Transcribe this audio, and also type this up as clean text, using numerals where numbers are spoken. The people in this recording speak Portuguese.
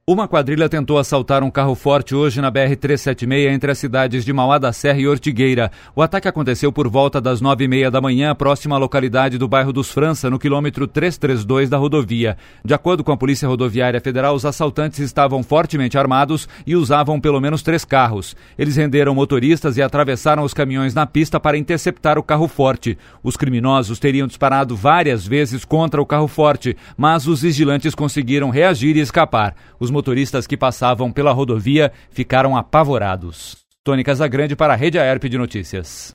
Uma quadrilha tentou assaltar um carro forte hoje na BR-376 entre as cidades de Mauá da Serra e Ortigueira. O ataque aconteceu por volta das 9h30 da manhã, próxima à localidade do bairro dos França, no quilômetro 332 da rodovia. De acordo com a Polícia Rodoviária Federal, os assaltantes estavam fortemente armados e usavam pelo menos 3 carros. Eles renderam motoristas e atravessaram os caminhões na pista para interceptar o carro forte. Os criminosos teriam disparado várias vezes contra o carro forte, mas os vigilantes conseguiram reagir e escapar. Os motoristas que passavam pela rodovia ficaram apavorados. Tony Casagrande para a Rede AERP de Notícias.